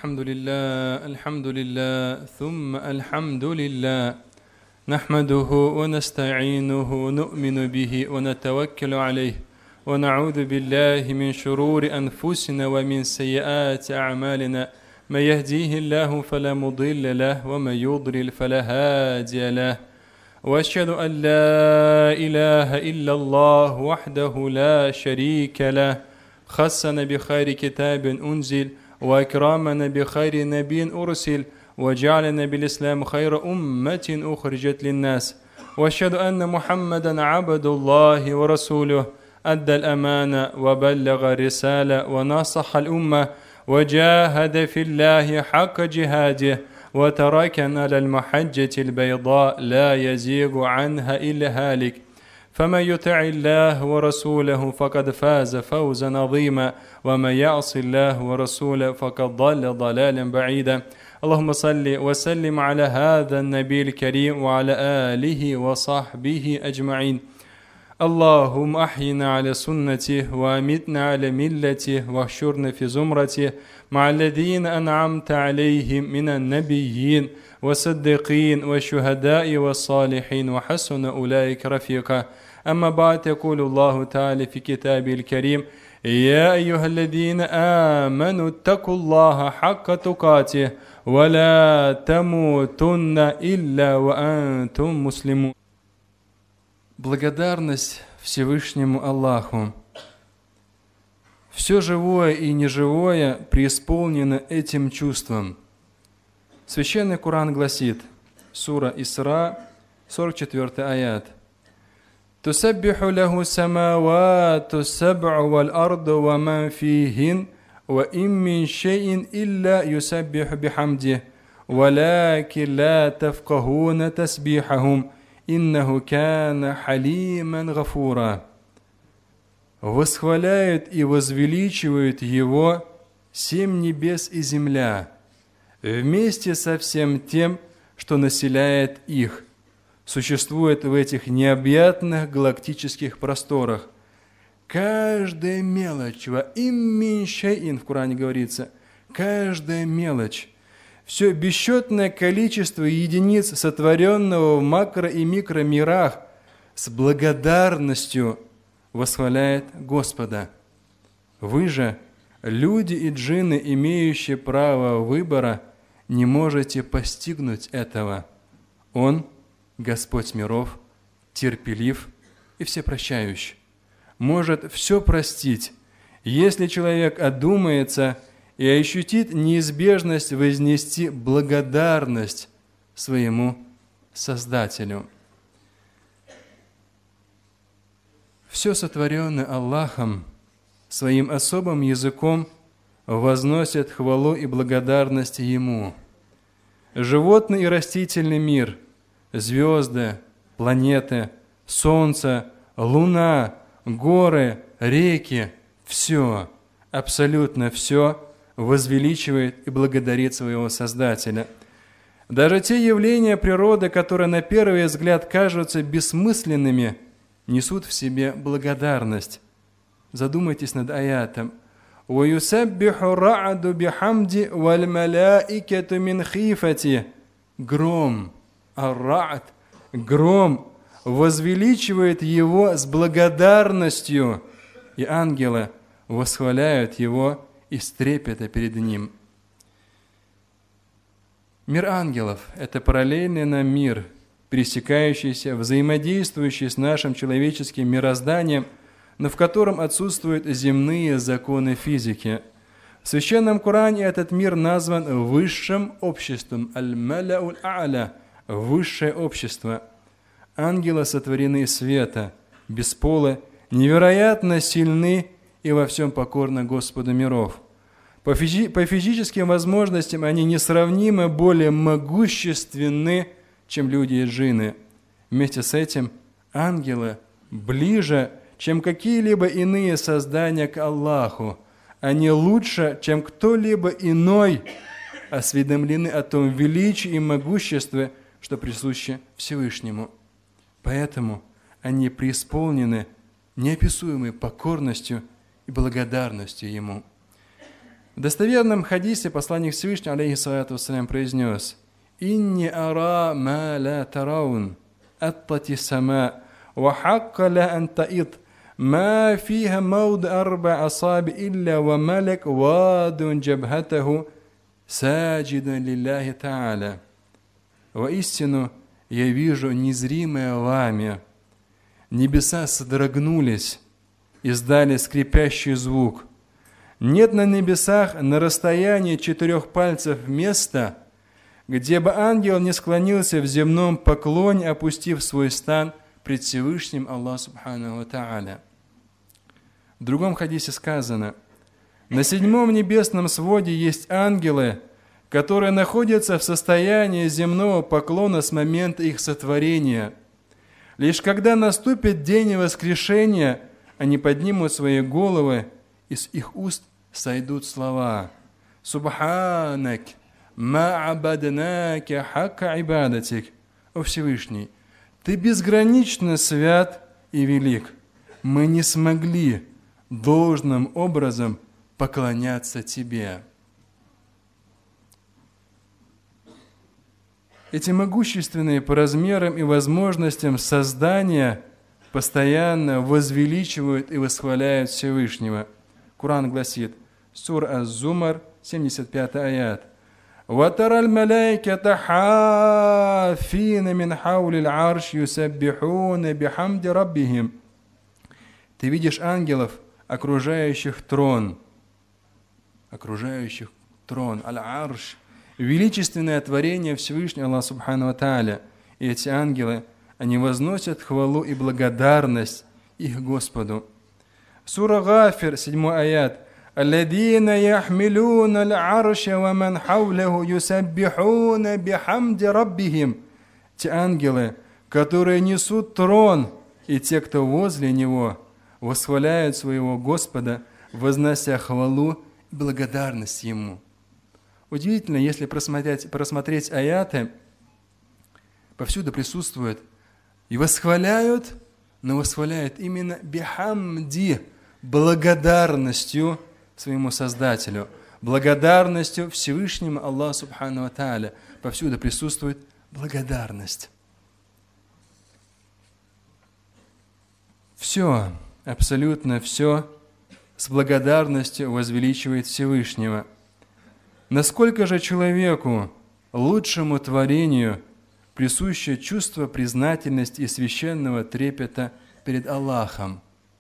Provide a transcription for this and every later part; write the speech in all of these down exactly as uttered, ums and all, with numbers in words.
الحمد لله الحمد لله ثم الحمد لله نحمده ونستعينه نؤمن به ونتوكل عليه ونعوذ بالله من شرور أنفسنا ومن سيئات أعمالنا من يهديه الله فلا مضل له ومن يضلل فلا هادي له وأشهد أن لا إله إلا الله وحده لا شريك له خصنا بخير كتاب أنزل وأكرمنا بخير نبي أرسل وجعلنا بالإسلام خير أمة أخرجت للناس وأشهد أن محمدا عبد الله ورسوله أدى الأمانة وبلغ الرسالة ونصح الأمة وجاهد في الله حق جهاده وتركنا على المحجة البيضاء لا يزيغ عنها إلا هالك فمن يطع الله ورسوله فقد فاز فوزا عظيما ومن يعص الله ورسوله فقد ضل ضلالا بعيدا اللهم صل وسلم على هذا النبي الكريم وعلى آله وصحبه أجمعين اللهم أحينا على سنته وأمتنا على ملته واحشرنا في زمرته مع الذين أنعمت عليهم من النبيين والصديقين والشهداء والصالحين وحسن أولئك رفيقا أما بعد يقول الله تعالى في كتابه الكريم يا أيها الذين آمنوا اتقوا الله حق تقاته ولا تموتن إلا وأنتم مسلمون. Благодарность Всевышнему Аллаху. Все живое и неживое преисполнено этим чувством. Священный Коран гласит, сура Исра, сорок четвёртый аят. تسبح له السماوات السبع والأرض ومن فيهن وإن من شيء إلا يسبح بحمده ولكن لا تفقهون تسبيحهم إنه كان حليما غفورا. Восхваляют и возвеличивают Его семь небес и земля, вместе со всем тем, что населяет их, существует в этих необъятных галактических просторах. Каждая мелочь, во имя шейин в Коране говорится, каждая мелочь, все бесчетное количество единиц, сотворенного в макро- и микромирах, с благодарностью восхваляет Господа. Вы же, люди и джинны, имеющие право выбора, не можете постигнуть этого. Он, Господь миров, терпелив и всепрощающий, может все простить, если человек одумается и ощутит неизбежность вознести благодарность своему Создателю. Все сотворенное Аллахом своим особым языком возносит хвалу и благодарность Ему. Животный и растительный мир, звезды, планеты, солнце, луна, горы, реки – все, абсолютно все возвеличивает и благодарит своего Создателя. Даже те явления природы, которые на первый взгляд кажутся бессмысленными, несут в себе благодарность. Задумайтесь над аятом. وَيُسَبِّحُ الرَّعْدُ بِحَمْدِ وَالْمَلَائِكَةُ مِنْ خِيفَتِهِ. Гром, ар-рa'д, гром, возвеличивает Его с благодарностью, и ангелы восхваляют Его из трепета перед Ним. Мир ангелов – это параллельный нам мир, пересекающийся, взаимодействующий с нашим человеческим мирозданием, но в котором отсутствуют земные законы физики. В Священном Коране этот мир назван высшим обществом, аль-маляуль а'ля, высшее общество. Ангелы сотворены из света, бесполы, невероятно сильны и во всем покорны Господу миров. По, физи- по физическим возможностям они несравнимо более могущественны, чем люди и джинны. Вместе с этим ангелы ближе, чем какие-либо иные создания к Аллаху. Они лучше, чем кто-либо иной, осведомлены о том величии и могуществе, что присуще Всевышнему. Поэтому они преисполнены неописуемой покорностью и благодарностью Ему. В достоверном хадисе посланник Всевышнего, алейхиссалату вассалям, произнес: «Инни ара ма ла тараун, аттати сама, ва хакка ла ан таид, ма фиха мауд арба асаби илля ва малак вадун джабхатаху, саджидан лилляхи та'аля». Воистину, я вижу незримое вами. Небеса содрогнулись, издали скрипящий звук. Нет на небесах на расстоянии четырех пальцев места, где бы ангел не склонился в земном поклоне, опустив свой стан пред Всевышним Аллаху Субханаху ва Та'аля. В другом хадисе сказано: на седьмом небесном своде есть ангелы, которые находятся в состоянии земного поклона с момента их сотворения. Лишь когда наступит день воскрешения, они поднимут свои головы, и с их уст сойдут слова: «Субханак, ма абаднака хакка ибадатик». О Всевышний, Ты безгранично свят и велик. Мы не смогли должным образом поклоняться Тебе. Эти могущественные по размерам и возможностям создания постоянно возвеличивают и восхваляют Всевышнего. Коран гласит, сура Аз-Зумар, семьдесят пятый аят: وَتَرَى الْمَلَائِكَةَ حَافِّينَ مِنْ حَوْلِ الْعَرْشِ يُسَبِّحُونَ بِحَمْدِ رَبِّهِمْ. Ты видишь ангелов, окружающих трон, окружающих трон, аль-арш, величественное творение Всевышнего Аллаха Субхану ва Тааля. И эти ангелы, они возносят хвалу и благодарность их Господу. Сура Гафир, седьмой аят: الذين يحملون العرش ومن حوله يسبحون بحمد ربهم. Те ангелы, которые несут трон, и те, кто возле него, восхваляют своего Господа, вознося хвалу и благодарность Ему. Удивительно, если просмотреть, просмотреть аяты, повсюду присутствуют и восхваляют, но восхваляют именно бихамди, благодарностью своему Создателю, благодарностью Всевышнему Аллаху Субхану ва Тааля. Повсюду присутствует благодарность. Все, абсолютно все с благодарностью возвеличивает Всевышнего. Насколько же человеку, лучшему творению, присуще чувство признательности и священного трепета перед Аллахом?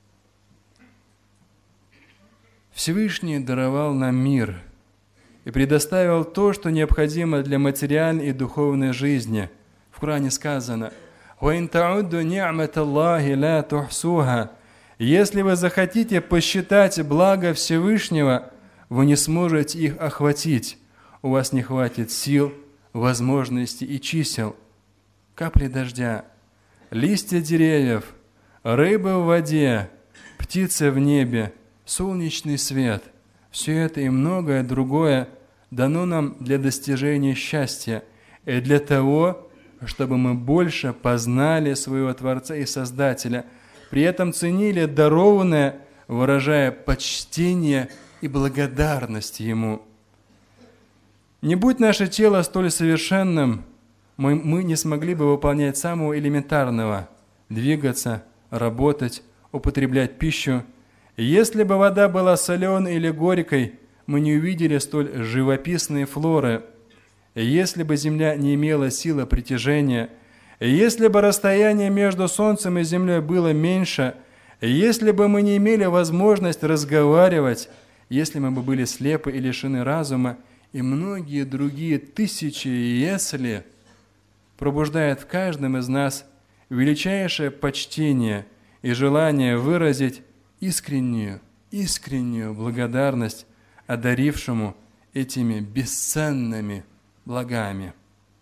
Всевышний даровал нам мир и предоставил то, что необходимо для материальной и духовной жизни. В Коране сказано: «Ваин таудду ни'мат Аллахи ла тухсуха». Если вы захотите посчитать благо Всевышнего, вы не сможете их охватить. У вас не хватит сил, возможностей и чисел. Капли дождя, листья деревьев, рыбы в воде, птицы в небе, солнечный свет – все это и многое другое дано нам для достижения счастья и для того, чтобы мы больше познали своего Творца и Создателя, при этом ценили дарованное, выражая почтение и благодарность Ему. Не будь наше тело столь совершенным, мы, мы не смогли бы выполнять самого элементарного – двигаться, работать, употреблять пищу. Если бы вода была соленой или горькой, мы не увидели столь живописные флоры. Если бы Земля не имела силы притяжения, если бы расстояние между Солнцем и Землей было меньше, если бы мы не имели возможность разговаривать, если мы бы были слепы и лишены разума, и многие другие тысячи «если», пробуждает в каждом из нас величайшее почтение и желание выразить искреннюю, искреннюю благодарность одарившему этими бесценными благами.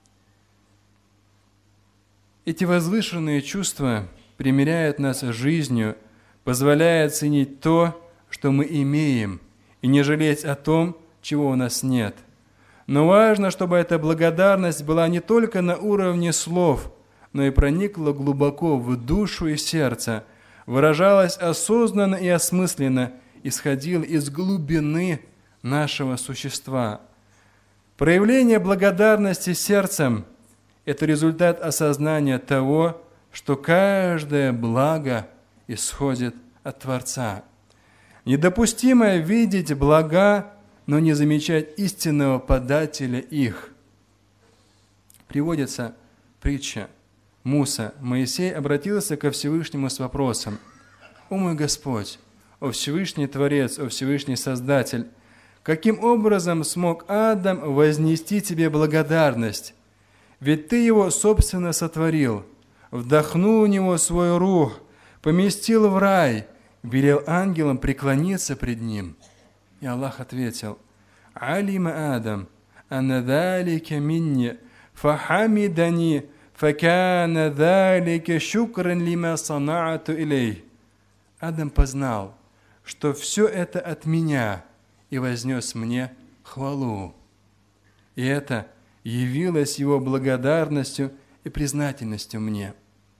Эти возвышенные чувства примиряют нас с жизнью, позволяя ценить то, что мы имеем, и не жалеть о том, чего у нас нет. Но важно, чтобы эта благодарность была не только на уровне слов, но и проникла глубоко в душу и сердце, выражалась осознанно и осмысленно, исходила из глубины нашего существа. Проявление благодарности сердцем – это результат осознания того, что каждое благо исходит от Творца. Недопустимо видеть блага, но не замечать истинного подателя их. Приводится притча. Муса, Моисей, обратился ко Всевышнему с вопросом: «О мой Господь, о Всевышний Творец, о Всевышний Создатель, каким образом смог Адам вознести Тебе благодарность? Ведь Ты его собственно сотворил, вдохнул в него свой рух, поместил в рай, велел ангелам преклониться пред ним». И Аллах ответил: «Алима Адам, анна залика минни, фахамидани, факана залика шукран лима санаату илей». Адам познал, что все это от меня, и вознес мне хвалу. И это явилось его благодарностью и признательностью мне.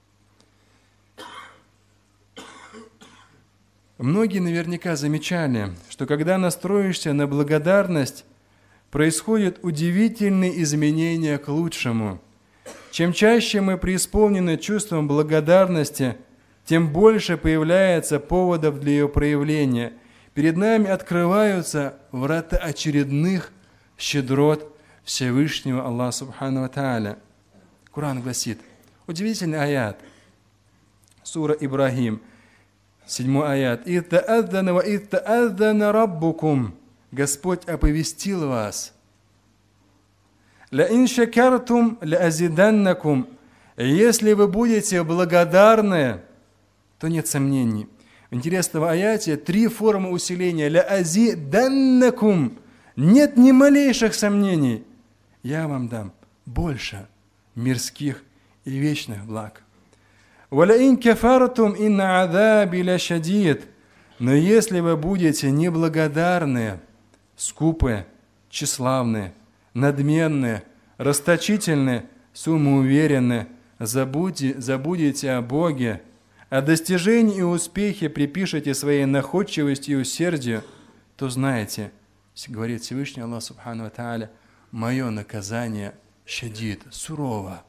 Многие наверняка замечали, что когда настроишься на благодарность, происходят удивительные изменения к лучшему. Чем чаще мы преисполнены чувством благодарности, тем больше появляется поводов для ее проявления. Перед нами открываются врата очередных щедрот Всевышнего Аллаха Субхану ва Тааля. Коран гласит, удивительный аят, сура Ибрахим, седьмой аят. «Ид та'аддана ва ид та'аддана раббукум». Господь оповестил вас. «Ла ин шакартум ла азиданнакум». Если вы будете благодарны, то нет сомнений. В интересном аяте три формы усиления. «Ла азиданнакум». Нет ни малейших сомнений. Я вам дам больше мирских и вечных благ. «Валяин кафартум инна азаби лашадид». Но если вы будете неблагодарны, скупы, тщеславны, надменны, расточительны, самоуверенны, забудьте, забудете о Боге, о достижении и успехе припишете своей находчивости и усердию, то знаете, говорит Всевышний Аллах Субхану ва Тааля, мое наказание шадид, сурово.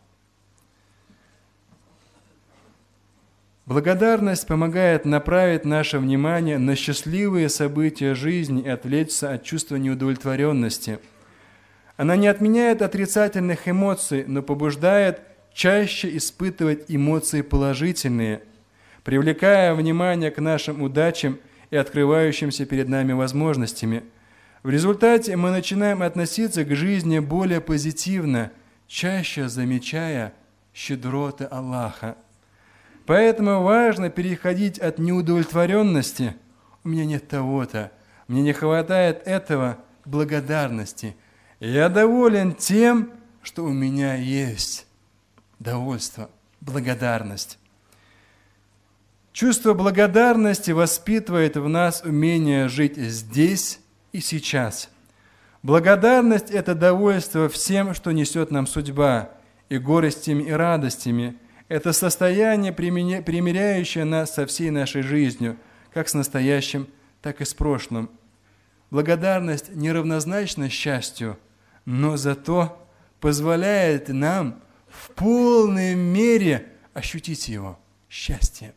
Благодарность помогает направить наше внимание на счастливые события жизни и отвлечься от чувства неудовлетворенности. Она не отменяет отрицательных эмоций, но побуждает чаще испытывать эмоции положительные, привлекая внимание к нашим удачам и открывающимся перед нами возможностями. В результате мы начинаем относиться к жизни более позитивно, чаще замечая щедроты Аллаха. Поэтому важно переходить от неудовлетворенности «у меня нет того-то», «мне не хватает этого» к благодарности. Я доволен тем, что у меня есть. Довольство, благодарность. Чувство благодарности воспитывает в нас умение жить здесь и сейчас. Благодарность – это довольство всем, что несет нам судьба, и горестями, и радостями. Это состояние, примиряющее нас со всей нашей жизнью, как с настоящим, так и с прошлым. Благодарность неравнозначна счастью, но зато позволяет нам в полной мере ощутить его счастье.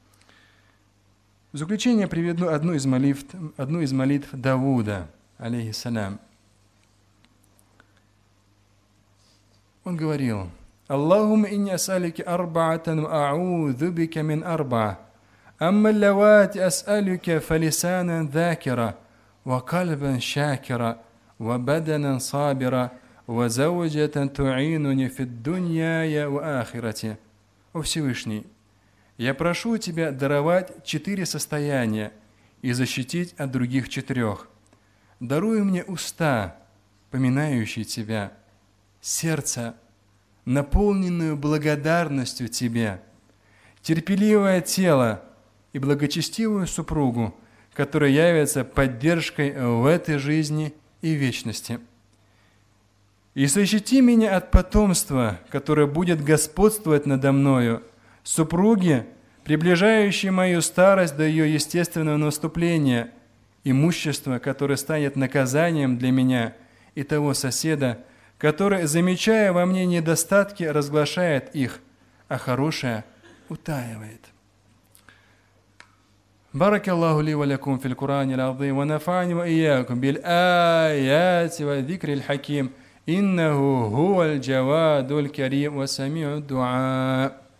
В заключение приведу одну из молитв, одну из молитв Давуда, алейхиссалям. Он говорил: «Аллахумма инни ас'алюка арба'атан ва а'удhu бика мин арба'a. Амма аллавати ас'алюка фалисанан dhakira, ва кальбан шакира, ва баданан сабира, ва завджатан ту'инуни фид дунья ва ахирати». О Всевышний, я прошу Тебя даровать четыре состояния и защитить от других четырех. Даруй мне уста, поминающие Тебя, сердце, наполненную благодарностью Тебе, терпеливое тело и благочестивую супругу, которая явится поддержкой в этой жизни и вечности. И защити меня от потомства, которое будет господствовать надо мною, супруги, приближающей мою старость до ее естественного наступления, имущество, которое станет наказанием для меня, и того соседа, который, замечая во мне недостатки, разглашает их, а хорошее утаивает. بارك الله لي ولكم في القرآن العظيم ونفعني وإياكم بالآيات والذكر الحكيم إنه هو الجواد الكريم وسميع الدعاء.